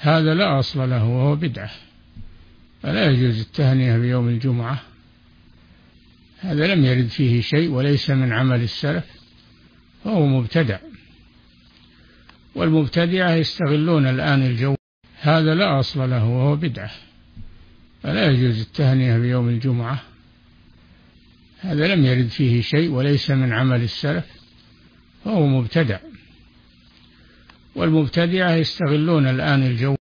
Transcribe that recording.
هذا لا أصل له وهو بدعة، فلا يجوز التهنئة بيوم الجمعة، هذا لم يرد فيه شيء وليس من عمل السلف، فهو مبتدع، والمبتدعة يستغلون الآن الجو. هذا لا أصل له وهو بدعة، فلا يجوز التهنئة بيوم الجمعة، هذا لم يرد فيه شيء وليس من عمل السلف، فهو مبتدع، والمبتدعة يستغلون الآن الجو.